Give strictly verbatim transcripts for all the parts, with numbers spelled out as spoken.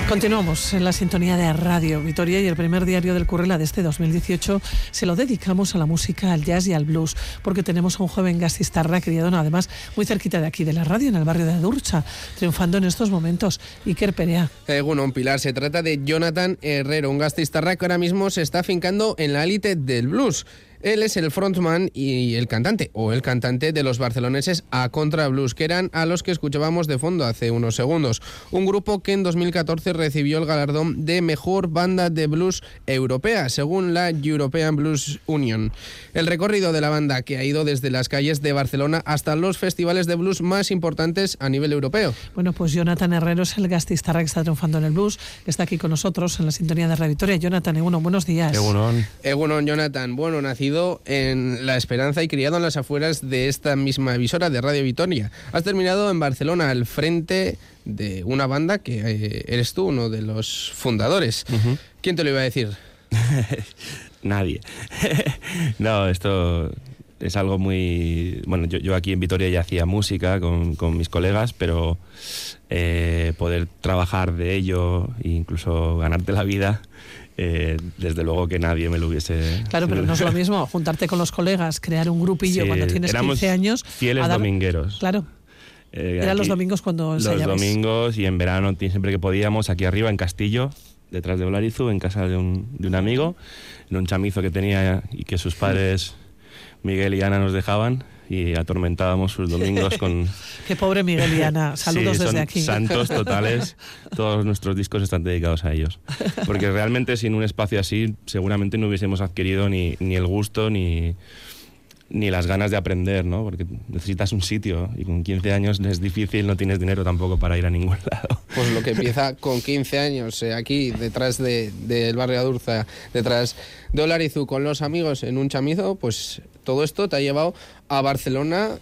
Continuamos en la sintonía de Radio Vitoria y el primer diario del Currela de este dos mil dieciocho se lo dedicamos a la música, al jazz y al blues, porque tenemos a un joven gastistarra criado además muy cerquita de aquí, de la radio, en el barrio de Adurza, triunfando en estos momentos. Iker Perea. Egunon, Pilar, se trata de Jonathan Herrero, un gastistarra que ahora mismo se está afincando en la élite del blues. Él es el frontman y el cantante, o el cantante de los barceloneses A Contra Blues, que eran a los que escuchábamos de fondo hace unos segundos. Un grupo que en dos mil catorce recibió el galardón de Mejor Banda de Blues Europea, según la European Blues Union. El recorrido de la banda, que ha ido desde las calles de Barcelona hasta los festivales de blues más importantes a nivel europeo. Bueno, pues Jonathan Herrero es el gastistarra que está triunfando en el blues, que está aquí con nosotros en la sintonía de Radio Vitoria. Jonathan, Egunon, buenos días. Egunon. Egunon, Jonathan. Bueno, nacido en La Esperanza y criado en las afueras de esta misma emisora de Radio Vitoria. Has terminado en Barcelona al frente de una banda que eh, eres tú uno de los fundadores. Uh-huh. ¿Quién te lo iba a decir? Nadie. No, esto es algo muy... Bueno, yo, yo aquí en Vitoria ya hacía música con, con mis colegas, pero eh, poder trabajar de ello e incluso ganarte la vida... Eh, desde luego que nadie me lo hubiese... Claro, pero no es lo mismo juntarte con los colegas, crear un grupillo sí, cuando tienes quince años... fieles dar... domingueros. Claro. Eh, Eran los domingos cuando ensayabas. Los domingos y en verano siempre que podíamos, aquí arriba en Castillo, detrás de Olarizu, en casa de un, de un amigo, en un chamizo que tenía y que sus padres, Miguel y Ana, nos dejaban... y atormentábamos sus domingos con... Qué pobre Miguel y Ana, saludos sí, desde aquí. Santos totales, todos nuestros discos están dedicados a ellos. Porque realmente sin un espacio así seguramente no hubiésemos adquirido ni, ni el gusto ni, ni las ganas de aprender, ¿no? Porque necesitas un sitio y con quince años es difícil, no tienes dinero tampoco para ir a ningún lado. Pues lo que empieza con quince años, eh, aquí detrás de, del barrio de Adurza, detrás de Olarizu, con los amigos en un chamizo, pues todo esto te ha llevado a Barcelona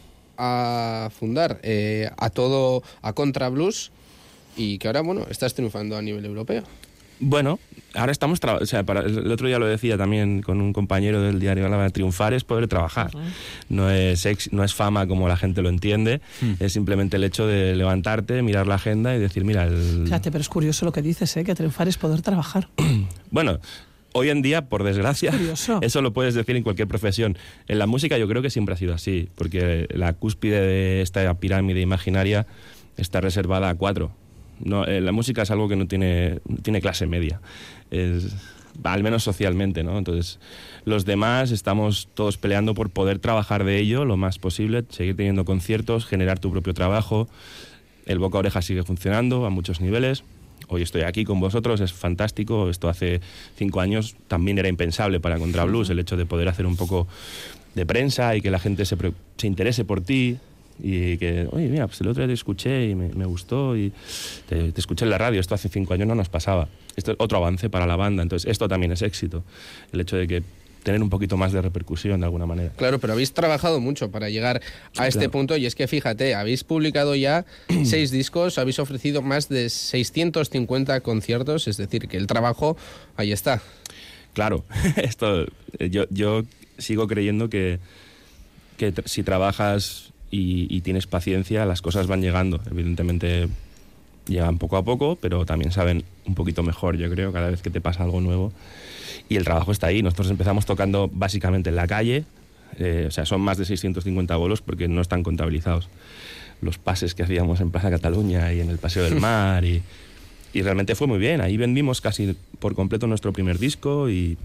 a fundar eh, a todo a Contra Blues y que ahora, bueno, estás triunfando a nivel europeo. Bueno, ahora estamos... Tra- o sea, para, el otro día lo decía también con un compañero del diario Álava, triunfar es poder trabajar. Uh-huh. No es ex, no es fama como la gente lo entiende, uh-huh. Es simplemente el hecho de levantarte, mirar la agenda y decir, mira... El... Fíjate, pero es curioso lo que dices, ¿eh? Que triunfar es poder trabajar. Bueno... Hoy en día, por desgracia, eso lo puedes decir en cualquier profesión. En la música yo creo que siempre ha sido así, porque la cúspide de esta pirámide imaginaria está reservada a cuatro. No, eh, la música es algo que no tiene, no tiene clase media, es, al menos socialmente, ¿no? Entonces, los demás estamos todos peleando por poder trabajar de ello lo más posible, seguir teniendo conciertos, generar tu propio trabajo. El boca a oreja sigue funcionando a muchos niveles. Hoy estoy aquí con vosotros, es fantástico. Esto hace cinco años también era impensable para Contra Blues, el hecho de poder hacer un poco de prensa y que la gente se, pre- se interese por ti y que, oye, mira, pues el otro día te escuché y me, me gustó y te, te escuché en la radio. Esto hace cinco años no nos pasaba. Esto es otro avance para la banda, entonces esto también es éxito. El hecho de que tener un poquito más de repercusión de alguna manera. Claro, pero habéis trabajado mucho para llegar a este claro. punto y es que fíjate, habéis publicado ya seis discos, habéis ofrecido más de seiscientos cincuenta conciertos, es decir, que el trabajo ahí está. Claro, esto yo, yo sigo creyendo que, que tra- si trabajas y, y tienes paciencia, las cosas van llegando. Evidentemente llegan poco a poco, pero también saben un poquito mejor, yo creo, cada vez que te pasa algo nuevo. Y el trabajo está ahí. Nosotros empezamos tocando básicamente en la calle, eh, o sea, son más de seiscientos cincuenta bolos porque no están contabilizados los pases que hacíamos en Plaza Cataluña y en el Paseo del Mar y, y realmente fue muy bien. Ahí vendimos casi por completo nuestro primer disco y,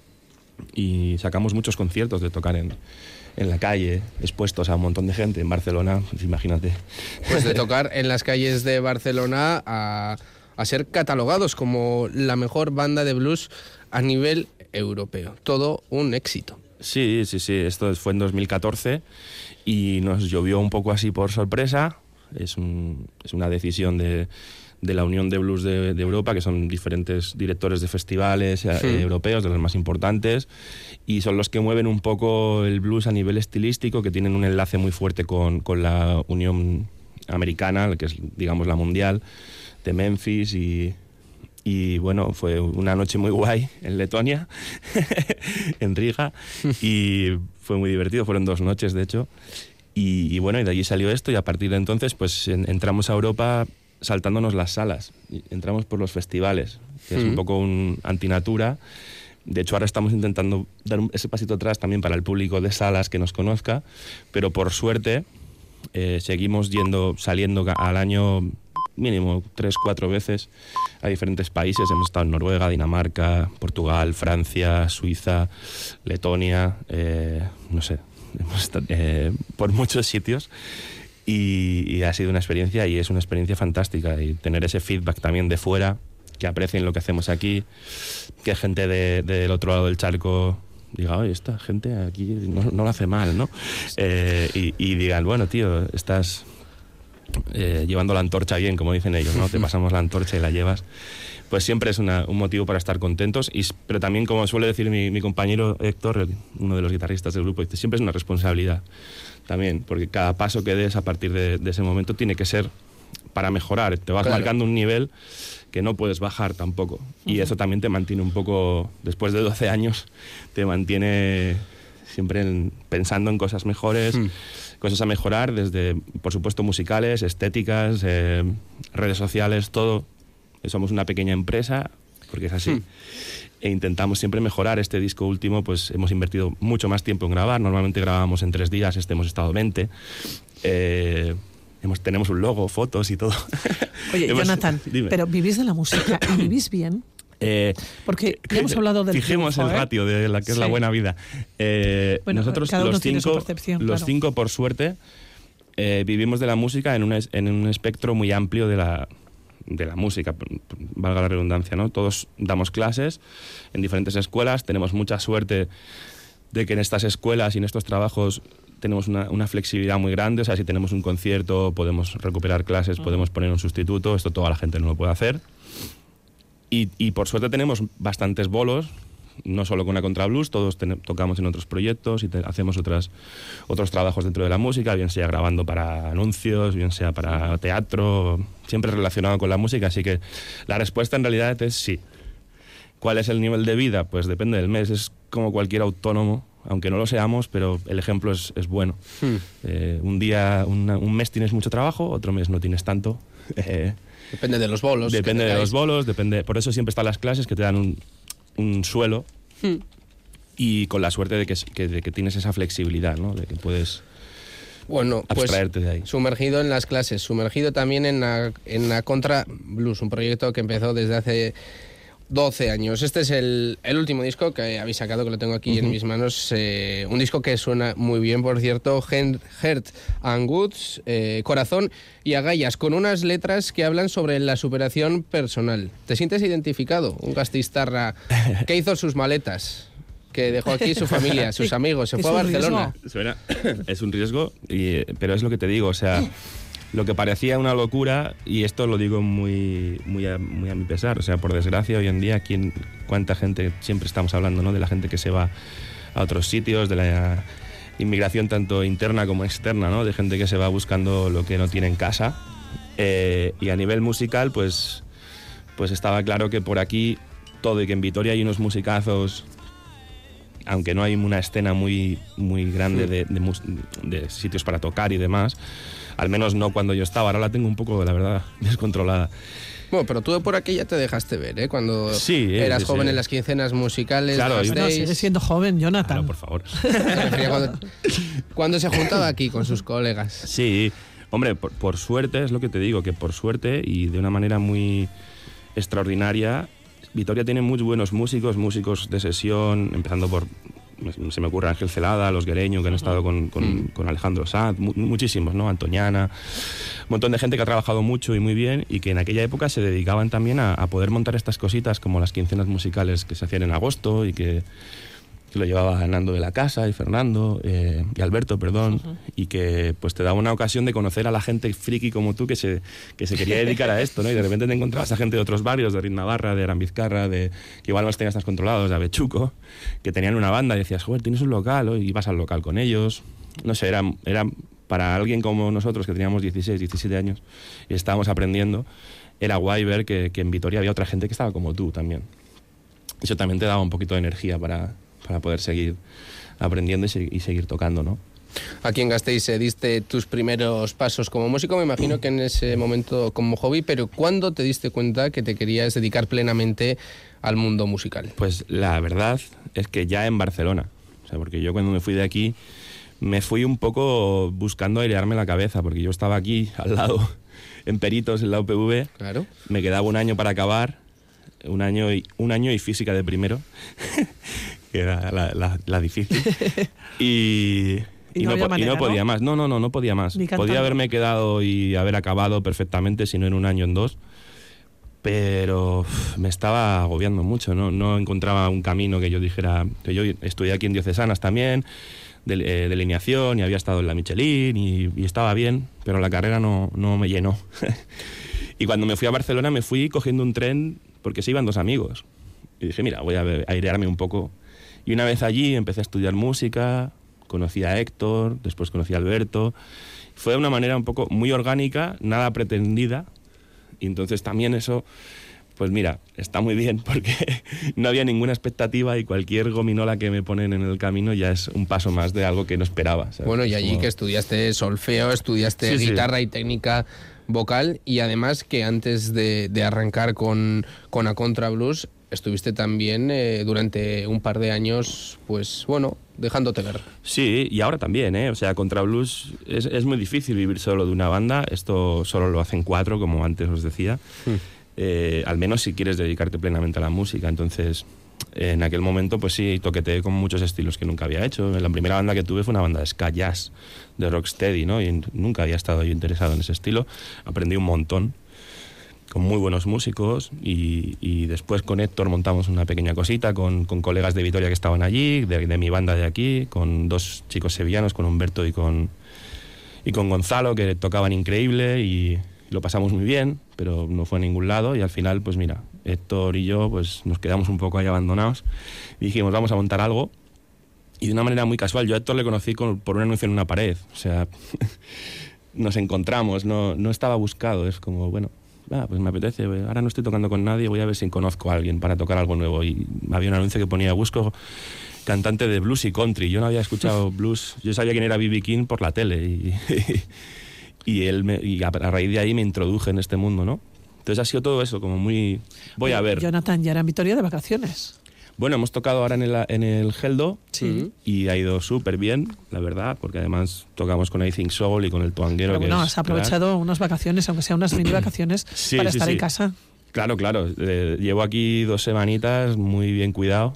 y sacamos muchos conciertos de tocar en, en la calle, expuestos a un montón de gente en Barcelona, pues imagínate. Pues de tocar en las calles de Barcelona a, a ser catalogados como la mejor banda de blues a nivel europeo. Todo un éxito. Sí, sí, sí. Esto fue en dos mil catorce y nos llovió un poco así por sorpresa. Es, un, es una decisión de, de la Unión de Blues de, de Europa, que son diferentes directores de festivales sí. eh, europeos, de los más importantes, y son los que mueven un poco el blues a nivel estilístico, que tienen un enlace muy fuerte con, con la Unión Americana, que es, digamos, la mundial, de Memphis y... Y bueno, fue una noche muy guay en Letonia, en Riga, y fue muy divertido, fueron dos noches de hecho. Y, y bueno, y de allí salió esto y a partir de entonces pues en, entramos a Europa saltándonos las salas. Entramos por los festivales, que es un poco un antinatura. De hecho, ahora estamos intentando dar ese pasito atrás también para el público de salas que nos conozca, pero por suerte eh, seguimos yendo, saliendo al año mínimo tres, cuatro veces a diferentes países. Hemos estado en Noruega, Dinamarca, Portugal, Francia, Suiza, Letonia, eh, no sé, hemos estado eh, por muchos sitios. Y, y ha sido una experiencia, y es una experiencia fantástica, y tener ese feedback también de fuera, que aprecien lo que hacemos aquí, que gente de, del otro lado del charco diga, oye, esta gente aquí no, no lo hace mal, ¿no? Eh, y, y digan, bueno, tío, estás eh, llevando la antorcha bien, como dicen ellos, ¿no? Te pasamos la antorcha y la llevas. Pues siempre es una, un motivo para estar contentos, y, pero también, como suele decir mi, mi compañero Héctor, uno de los guitarristas del grupo, dice, siempre es una responsabilidad también, porque cada paso que des a partir de, de ese momento tiene que ser para mejorar. Te vas claro. marcando un nivel que no puedes bajar tampoco. Uh-huh. Y eso también te mantiene un poco, después de doce años, te mantiene siempre en, pensando en cosas mejores, uh-huh. cosas a mejorar, desde, por supuesto, musicales, estéticas, eh, redes sociales, todo. Somos una pequeña empresa, porque es así. Uh-huh. E intentamos siempre mejorar. Este disco último, pues hemos invertido mucho más tiempo en grabar. Normalmente grabábamos en tres días, este hemos estado veinte. Eh... Hemos, tenemos un logo, fotos y todo. Oye, hemos, Jonathan, dime. ¿Pero vivís de la música y vivís bien? Eh, Porque ya hemos hablado del Fijemos triunfo, el ¿eh? ratio de la que es sí. la buena vida. Eh, bueno, nosotros cada uno los, cinco, los claro. cinco, por suerte, eh, vivimos de la música en un, en un espectro muy amplio de la, de la música, valga la redundancia, ¿no? Todos damos clases en diferentes escuelas, tenemos mucha suerte de que en estas escuelas y en estos trabajos tenemos una, una flexibilidad muy grande. O sea, si tenemos un concierto, podemos recuperar clases, uh-huh. podemos poner un sustituto. Esto toda la gente no lo puede hacer. Y, y por suerte tenemos bastantes bolos, no solo con la Contrablues, todos ten, tocamos en otros proyectos y te, hacemos otras, otros trabajos dentro de la música, bien sea grabando para anuncios, bien sea para teatro, siempre relacionado con la música. Así que la respuesta en realidad es sí. ¿Cuál es el nivel de vida? Pues depende del mes. Es como cualquier autónomo, aunque no lo seamos, pero el ejemplo es, es bueno. Hmm. Eh, un día, una, un mes tienes mucho trabajo, otro mes no tienes tanto. Eh, depende de los bolos. Depende de los bolos, depende. Por eso siempre están las clases que te dan un, un suelo hmm. y con la suerte de que, que, de que tienes esa flexibilidad, ¿no? De que puedes bueno, abstraerte pues, de ahí. Sumergido en las clases, sumergido también en la, en la Contrablues, un proyecto que empezó desde hace doce años. Este es el, el último disco que habéis sacado, que lo tengo aquí uh-huh. en mis manos. Eh, un disco que suena muy bien, por cierto. Heart and Goods, eh, Corazón y Agallas, con unas letras que hablan sobre la superación personal. ¿Te sientes identificado? Un gastistarra que hizo sus maletas, que dejó aquí su familia, sus amigos, se fue a Barcelona. Suena, es un riesgo, y, pero es lo que te digo, o sea, lo que parecía una locura, y esto lo digo muy, muy, a, muy a mi pesar, o sea, por desgracia, hoy en día, ¿quién, cuánta gente, siempre estamos hablando, ¿no?, de la gente que se va a otros sitios, de la inmigración tanto interna como externa, ¿no?, de gente que se va buscando lo que no tiene en casa. Eh, y a nivel musical, pues, pues estaba claro que por aquí todo, y que en Vitoria hay unos musicazos, aunque no hay una escena muy, muy grande de, de, de sitios para tocar y demás, al menos no cuando yo estaba. Ahora la tengo un poco, la verdad, descontrolada. Bueno, pero tú por aquí ya te dejaste ver, ¿eh? Cuando sí, eh, eras sí, joven sí. en las quincenas musicales. Claro, no, sigue siendo joven, Jonathan. Claro, por favor. cuando, cuando se juntaba aquí con sus colegas. Sí, hombre, por, por suerte, es lo que te digo, que por suerte y de una manera muy extraordinaria, Vitoria tiene muy buenos músicos, músicos de sesión, empezando por, se me ocurre Ángel Celada, Los Guereño, que han estado con, con, con Alejandro Sanz, mu muchísimos, ¿no? Antoñana, un montón de gente que ha trabajado mucho y muy bien, y que en aquella época se dedicaban también a, a poder montar estas cositas como las quincenas musicales que se hacían en agosto, y que, que lo llevaba Nando de la Casa y Fernando eh, y Alberto, perdón, uh-huh. y que pues te daba una ocasión de conocer a la gente friki como tú que se, que se quería dedicar a esto, ¿no? Y de repente te encontrabas a gente de otros barrios, de Rin Navarra, de Arambizcarra, de, que igual no los tenías tan controlados, de Avechuco, que tenían una banda, y decías, joder, tienes un local, ¿no? Y ibas al local con ellos. No sé, era, era para alguien como nosotros, que teníamos dieciséis, diecisiete años y estábamos aprendiendo, era guay ver que, que en Vitoria había otra gente que estaba como tú también. Eso también te daba un poquito de energía para... para poder seguir aprendiendo y, se y seguir tocando, ¿no? Aquí en Gasteiz eh, diste tus primeros pasos como músico, me imagino que en ese momento como hobby, pero ¿cuándo te diste cuenta que te querías dedicar plenamente al mundo musical? Pues la verdad es que ya en Barcelona, o sea, porque yo cuando me fui de aquí me fui un poco buscando airearme la cabeza, porque yo estaba aquí al lado, en Peritos, en la U P V, claro. Me quedaba un año para acabar, un año y, un año y física de primero, que era la, la, la difícil, y... Y, y, no, no, manera, y no podía ¿no? más, no, no, no, no podía más. Podía haberme quedado y haber acabado perfectamente, si no en un año, en dos, pero uf, me estaba agobiando mucho, ¿no? No encontraba un camino que yo dijera, que yo estudié aquí en Diocesanas también, de eh, delineación, y había estado en la Michelin, y, y estaba bien, pero la carrera no, no me llenó. Y cuando me fui a Barcelona me fui cogiendo un tren, porque se iban dos amigos, y dije, mira, voy a airearme un poco. Y una vez allí empecé a estudiar música, conocí a Héctor, después conocí a Alberto. Fue de una manera un poco muy orgánica, nada pretendida. Y entonces también eso, pues mira, está muy bien porque no había ninguna expectativa y cualquier gominola que me ponen en el camino ya es un paso más de algo que no esperaba, ¿sabes? Bueno, y allí Como... que estudiaste solfeo, estudiaste sí, guitarra sí. y técnica vocal, y además que antes de, de arrancar con, con A Contra Blues, estuviste también eh, durante un par de años, pues bueno, dejándote ver. Sí, y ahora también, ¿eh? O sea, Contra Blues es, es muy difícil vivir solo de una banda. Esto solo lo hacen cuatro, como antes os decía. Mm. Eh, al menos si quieres dedicarte plenamente a la música. Entonces, eh, en aquel momento, pues sí, toqueteé con muchos estilos que nunca había hecho. La primera banda que tuve fue una banda de ska jazz, de rocksteady, ¿no? Y nunca había estado yo interesado en ese estilo. Aprendí un montón, con muy buenos músicos, y, y después con Héctor montamos una pequeña cosita con, con colegas de Vitoria que estaban allí, de, de mi banda de aquí, con dos chicos sevillanos, con Humberto y con, y con Gonzalo, que tocaban increíble, y lo pasamos muy bien, pero no fue a ningún lado, y al final, pues mira, Héctor y yo pues nos quedamos un poco ahí abandonados, y dijimos, vamos a montar algo, y de una manera muy casual. Yo a Héctor le conocí con, por un anuncio en una pared, o sea, nos encontramos, no, no estaba buscado, es como, bueno, ah, pues me apetece, ahora no estoy tocando con nadie, voy a ver si conozco a alguien para tocar algo nuevo. Y había un anuncio que ponía, busco cantante de blues y country. Yo no había escuchado blues, yo sabía quién era B B King por la tele, y, y, él me, y a raíz de ahí me introduje en este mundo, ¿no? Entonces ha sido todo eso, como muy... Voy a ver. Jonathan, ya era en Vitoria de vacaciones. Bueno, hemos tocado ahora en el, en el Geldo, sí. Y ha ido súper bien, la verdad, porque además tocamos con I Think Soul y con el Toanguero. Pero bueno, que has es, aprovechado ¿verdad? Unas vacaciones, aunque sean unas mini vacaciones, sí, para sí, estar sí. en casa. Claro, claro. Eh, llevo aquí dos semanitas muy bien cuidado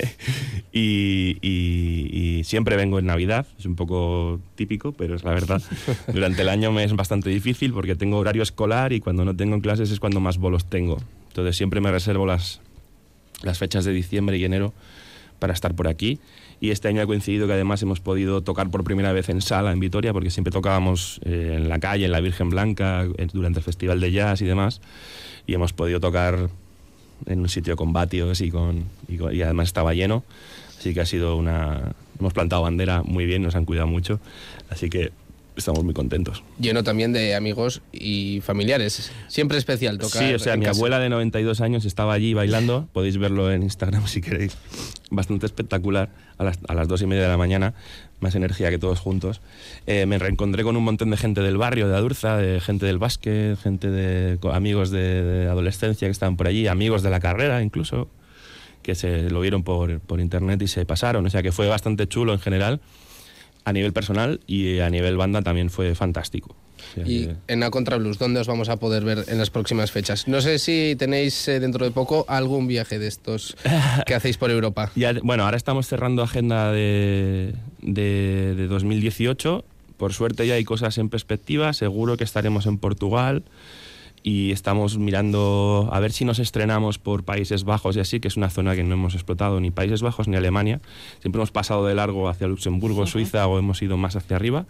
y, y, y siempre vengo en Navidad. Es un poco típico, pero es la verdad. Durante el año me es bastante difícil porque tengo horario escolar y cuando no tengo clases es cuando más bolos tengo. Entonces siempre me reservo las, las fechas de diciembre y enero para estar por aquí. Y este año ha coincidido que además hemos podido tocar por primera vez en sala en Vitoria, porque siempre tocábamos eh, en la calle, en la Virgen Blanca, en, durante el Festival de Jazz y demás. Y hemos podido tocar en un sitio con vatios y, con, y, y además estaba lleno. Así que ha sido una... Hemos plantado bandera muy bien, nos han cuidado mucho. Así que estamos muy contentos. Lleno también de amigos y familiares. Siempre especial tocar. Sí, o sea, mi casa. abuela de noventa y dos años estaba allí bailando. Podéis verlo en Instagram si queréis. Bastante espectacular. A las, a las dos y media de la mañana, más energía que todos juntos. Eh, me reencontré con un montón de gente del barrio, de Adurza, de gente del básquet, gente de amigos de, de adolescencia que estaban por allí, amigos de la carrera incluso, que se lo vieron por, por internet y se pasaron. O sea, que fue bastante chulo en general. A nivel personal y a nivel banda también fue fantástico. O sea, y que... en A Contra Blues, ¿dónde os vamos a poder ver en las próximas fechas? No sé si tenéis eh, dentro de poco algún viaje de estos que hacéis por Europa. Ya, bueno, ahora estamos cerrando agenda de, de, de dos mil dieciocho. Por suerte ya hay cosas en perspectiva. Seguro que estaremos en Portugal. Y estamos mirando a ver si nos estrenamos por Países Bajos y así, que es una zona que no hemos explotado, ni Países Bajos ni Alemania. Siempre hemos pasado de largo hacia Luxemburgo, uh-huh. Suiza, o hemos ido más hacia arriba.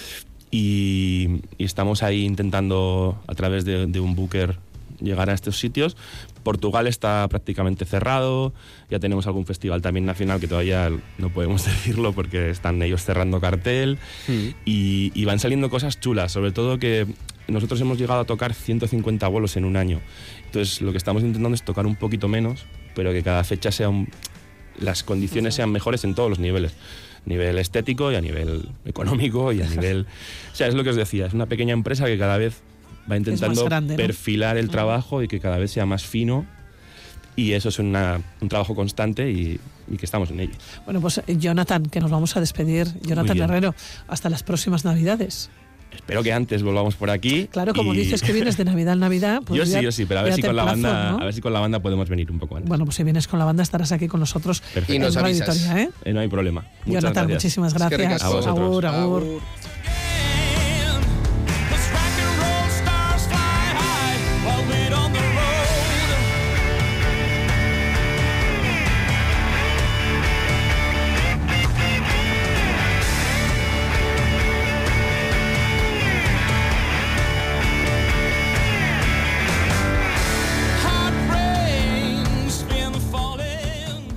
Y, y estamos ahí intentando, a través de, de un booker, llegar a estos sitios. Portugal está prácticamente cerrado, ya tenemos algún festival también nacional que todavía no podemos decirlo porque están ellos cerrando cartel, uh-huh. y, y van saliendo cosas chulas, sobre todo que nosotros hemos llegado a tocar ciento cincuenta bolos en un año. Entonces lo que estamos intentando es tocar un poquito menos, pero que cada fecha sea un, las condiciones sean mejores en todos los niveles. nivel estético y a nivel económico y a nivel... O sea, es lo que os decía, es una pequeña empresa que cada vez va intentando grande, ¿no? perfilar el trabajo y que cada vez sea más fino, y eso es una, un trabajo constante y, y que estamos en ello. Bueno, pues Jonathan, que nos vamos a despedir. Jonathan Herrero, hasta las próximas Navidades. Espero que antes volvamos por aquí. Claro, como y... dices que vienes de Navidad en Navidad. Pues yo ya, sí, yo sí, pero a ver, si con la plazo, banda, ¿no? a ver si con la banda podemos venir un poco antes. Bueno, pues si vienes con la banda estarás aquí con nosotros. Perfecto. Y nos en avisas. Vitoria, ¿eh? Eh, no hay problema. Muchas Jonathan, gracias. muchísimas gracias. A vosotros. Agur, agur. Agur.